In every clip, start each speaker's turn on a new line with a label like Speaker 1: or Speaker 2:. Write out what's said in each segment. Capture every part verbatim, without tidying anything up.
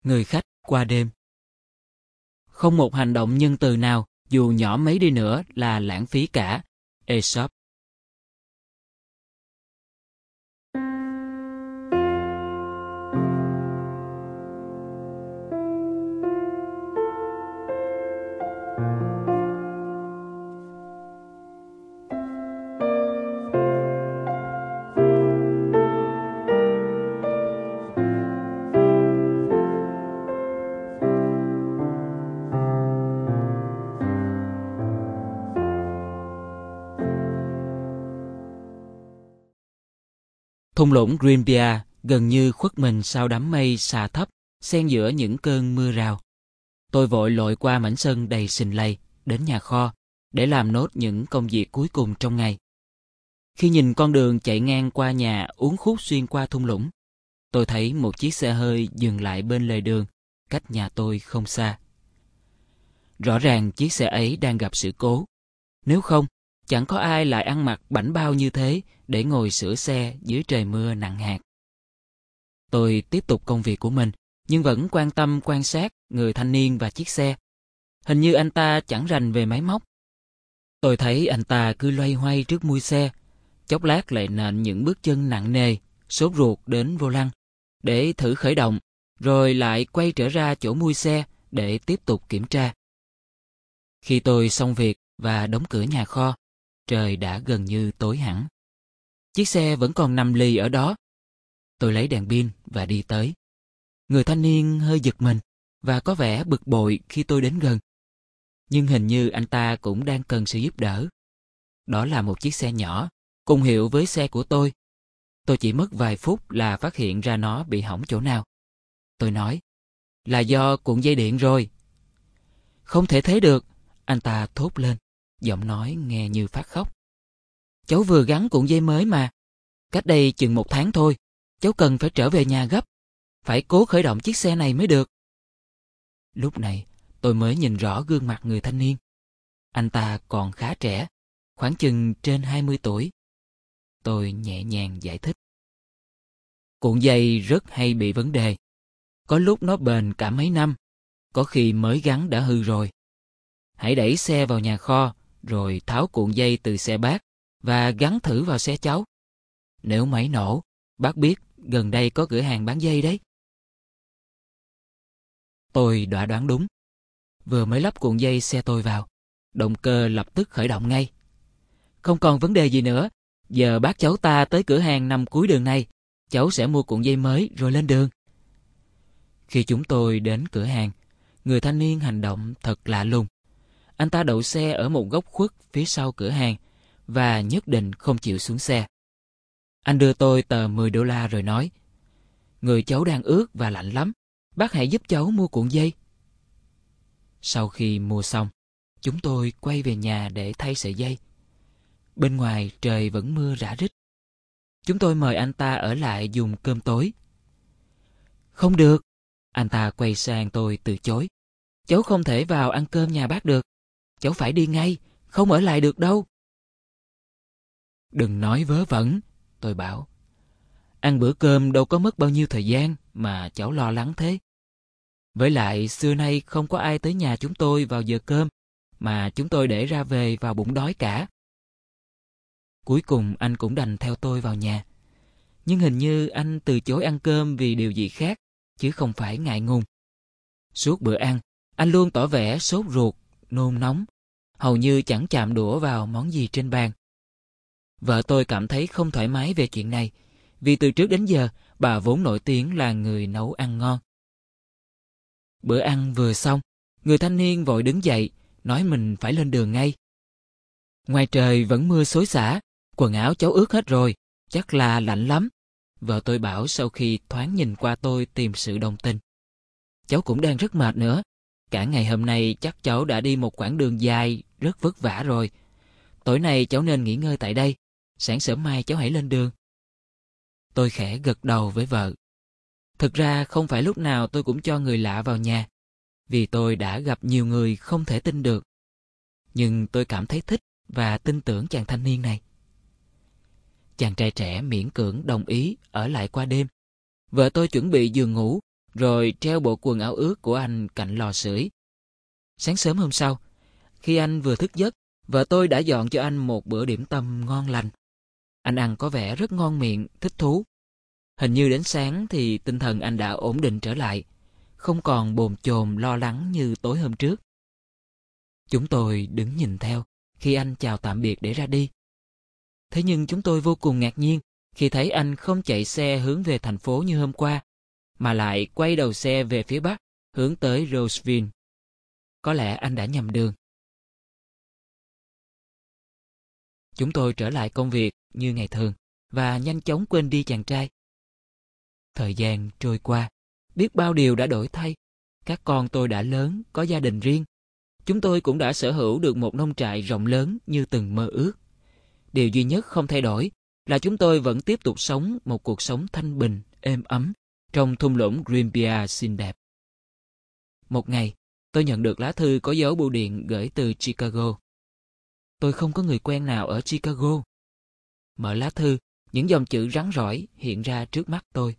Speaker 1: Người khách qua đêm. Không một hành động nhân từ nào, dù nhỏ mấy đi nữa, là lãng phí cả. Aesop. Thung lũng Olympia gần như khuất mình sau đám mây xà thấp, xen giữa những cơn mưa rào. Tôi vội lội qua mảnh sân đầy sình lầy, đến nhà kho, để làm nốt những công việc cuối cùng trong ngày. Khi nhìn con đường chạy ngang qua nhà uốn khúc xuyên qua thung lũng, tôi thấy một chiếc xe hơi dừng lại bên lề đường, cách nhà tôi không xa. Rõ ràng chiếc xe ấy đang gặp sự cố. Nếu không, chẳng có ai lại ăn mặc bảnh bao như thế để ngồi sửa xe dưới trời mưa nặng hạt. Tôi tiếp tục công việc của mình, nhưng vẫn quan tâm quan sát người thanh niên và chiếc xe. Hình như anh ta chẳng rành về máy móc. Tôi thấy anh ta cứ loay hoay trước mui xe, chốc lát lại nện những bước chân nặng nề, sốt ruột đến vô lăng, để thử khởi động, rồi lại quay trở ra chỗ mui xe để tiếp tục kiểm tra. Khi tôi xong việc và đóng cửa nhà kho, trời đã gần như tối hẳn. Chiếc xe vẫn còn nằm lì ở đó. Tôi lấy đèn pin và đi tới. Người thanh niên hơi giật mình và có vẻ bực bội khi tôi đến gần. Nhưng hình như anh ta cũng đang cần sự giúp đỡ. Đó là một chiếc xe nhỏ, cùng hiệu với xe của tôi. Tôi chỉ mất vài phút là phát hiện ra nó bị hỏng chỗ nào. Tôi nói, là do cuộn dây điện rồi. Không thể thế được, anh ta thốt lên, giọng nói nghe như phát khóc. Cháu vừa gắn cuộn dây mới mà. Cách đây chừng một tháng thôi, cháu cần phải trở về nhà gấp. Phải cố khởi động chiếc xe này mới được. Lúc này, tôi mới nhìn rõ gương mặt người thanh niên. Anh ta còn khá trẻ, khoảng chừng trên hai mươi tuổi. Tôi nhẹ nhàng giải thích. Cuộn dây rất hay bị vấn đề. Có lúc nó bền cả mấy năm, có khi mới gắn đã hư rồi. Hãy đẩy xe vào nhà kho, rồi tháo cuộn dây từ xe bác và gắn thử vào xe cháu. Nếu máy nổ, bác biết gần đây có cửa hàng bán dây đấy. Tôi đã đoán đúng. Vừa mới lắp cuộn dây xe tôi vào, động cơ lập tức khởi động ngay. Không còn vấn đề gì nữa. Giờ bác cháu ta tới cửa hàng nằm cuối đường này, cháu sẽ mua cuộn dây mới rồi lên đường. Khi chúng tôi đến cửa hàng, người thanh niên hành động thật lạ lùng. Anh ta đậu xe ở một góc khuất phía sau cửa hàng và nhất định không chịu xuống xe. Anh đưa tôi tờ mười đô la rồi nói, người cháu đang ướt và lạnh lắm, bác hãy giúp cháu mua cuộn dây. Sau khi mua xong, chúng tôi quay về nhà để thay sợi dây. Bên ngoài trời vẫn mưa rả rích. Chúng tôi mời anh ta ở lại dùng cơm tối. Không được, anh ta quay sang tôi từ chối. Cháu không thể vào ăn cơm nhà bác được. Cháu phải đi ngay, không ở lại được đâu. Đừng nói vớ vẩn, tôi bảo. Ăn bữa cơm đâu có mất bao nhiêu thời gian mà cháu lo lắng thế. Với lại xưa nay không có ai tới nhà chúng tôi vào giờ cơm mà chúng tôi để ra về vào bụng đói cả. Cuối cùng anh cũng đành theo tôi vào nhà. Nhưng hình như anh từ chối ăn cơm vì điều gì khác, chứ không phải ngại ngùng. Suốt bữa ăn, anh luôn tỏ vẻ sốt ruột, nôn nóng, hầu như chẳng chạm đũa vào món gì trên bàn. Vợ tôi cảm thấy không thoải mái về chuyện này, vì từ trước đến giờ bà vốn nổi tiếng là người nấu ăn ngon. Bữa ăn vừa xong, người thanh niên vội đứng dậy, nói mình phải lên đường ngay. Ngoài trời vẫn mưa xối xả, quần áo cháu ướt hết rồi, chắc là lạnh lắm. Vợ tôi bảo sau khi thoáng nhìn qua tôi tìm sự đồng tình. Cháu cũng đang rất mệt nữa. Cả ngày hôm nay chắc cháu đã đi một quãng đường dài, rất vất vả rồi. Tối nay cháu nên nghỉ ngơi tại đây. Sáng sớm mai cháu hãy lên đường. Tôi khẽ gật đầu với vợ. Thực ra không phải lúc nào tôi cũng cho người lạ vào nhà, vì tôi đã gặp nhiều người không thể tin được. Nhưng tôi cảm thấy thích và tin tưởng chàng thanh niên này. Chàng trai trẻ miễn cưỡng đồng ý ở lại qua đêm. Vợ tôi chuẩn bị giường ngủ, rồi treo bộ quần áo ướt của anh cạnh lò sưởi. Sáng sớm hôm sau, khi anh vừa thức giấc, vợ tôi đã dọn cho anh một bữa điểm tâm ngon lành. Anh ăn có vẻ rất ngon miệng, thích thú. Hình như đến sáng thì tinh thần anh đã ổn định trở lại, không còn bồn chồn lo lắng như tối hôm trước. Chúng tôi đứng nhìn theo khi anh chào tạm biệt để ra đi. Thế nhưng chúng tôi vô cùng ngạc nhiên khi thấy anh không chạy xe hướng về thành phố như hôm qua, mà lại quay đầu xe về phía bắc, hướng tới Roseville. Có lẽ anh đã nhầm đường. Chúng tôi trở lại công việc như ngày thường và nhanh chóng quên đi chàng trai. Thời gian trôi qua, biết bao điều đã đổi thay. Các con tôi đã lớn, có gia đình riêng. Chúng tôi cũng đã sở hữu được một nông trại rộng lớn như từng mơ ước. Điều duy nhất không thay đổi là chúng tôi vẫn tiếp tục sống một cuộc sống thanh bình, êm ấm trong thung lũng Greenbrier xinh đẹp. Một ngày, tôi nhận được lá thư có dấu bưu điện gửi từ Chicago. Tôi không có người quen nào ở Chicago. Mở lá thư, những dòng chữ rắn rỏi hiện ra trước mắt tôi.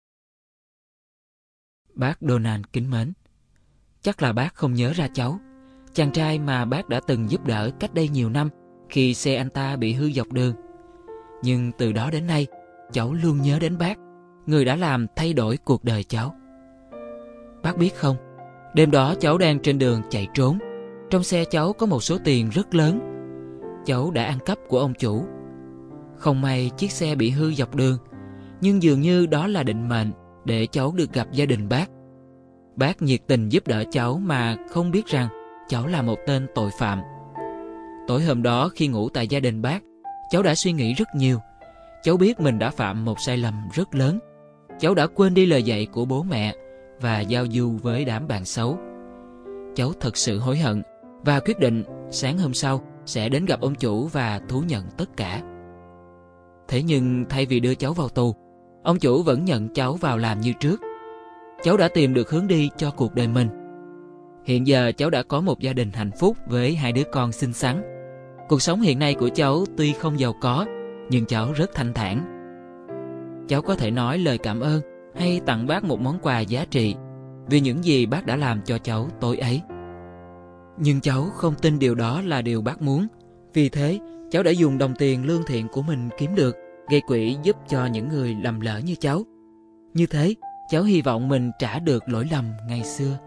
Speaker 1: Bác Donald kính mến, chắc là bác không nhớ ra cháu, chàng trai mà bác đã từng giúp đỡ cách đây nhiều năm khi xe anh ta bị hư dọc đường. Nhưng từ đó đến nay, cháu luôn nhớ đến bác, người đã làm thay đổi cuộc đời cháu. Bác biết không, đêm đó cháu đang trên đường chạy trốn. Trong xe cháu có một số tiền rất lớn. Cháu đã ăn cắp của ông chủ. Không may chiếc xe bị hư dọc đường, nhưng dường như đó là định mệnh để cháu được gặp gia đình bác. Bác nhiệt tình giúp đỡ cháu mà không biết rằng cháu là một tên tội phạm. Tối hôm đó khi ngủ tại gia đình bác, cháu đã suy nghĩ rất nhiều. Cháu biết mình đã phạm một sai lầm rất lớn. Cháu đã quên đi lời dạy của bố mẹ và giao du với đám bạn xấu. Cháu thật sự hối hận và quyết định sáng hôm sau sẽ đến gặp ông chủ và thú nhận tất cả. Thế nhưng thay vì đưa cháu vào tù, ông chủ vẫn nhận cháu vào làm như trước. Cháu đã tìm được hướng đi cho cuộc đời mình. Hiện giờ cháu đã có một gia đình hạnh phúc với hai đứa con xinh xắn. Cuộc sống hiện nay của cháu tuy không giàu có, nhưng cháu rất thanh thản. Cháu có thể nói lời cảm ơn hay tặng bác một món quà giá trị vì những gì bác đã làm cho cháu tối ấy. Nhưng cháu không tin điều đó là điều bác muốn. Vì thế, cháu đã dùng đồng tiền lương thiện của mình kiếm được, gây quỹ giúp cho những người lầm lỡ như cháu. Như thế, cháu hy vọng mình trả được lỗi lầm ngày xưa.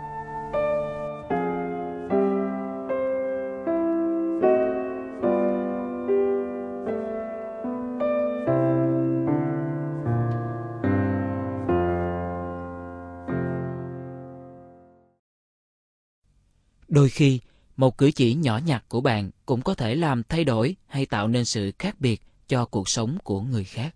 Speaker 1: Đôi khi, một cử chỉ nhỏ nhặt của bạn cũng có thể làm thay đổi hay tạo nên sự khác biệt cho cuộc sống của người khác.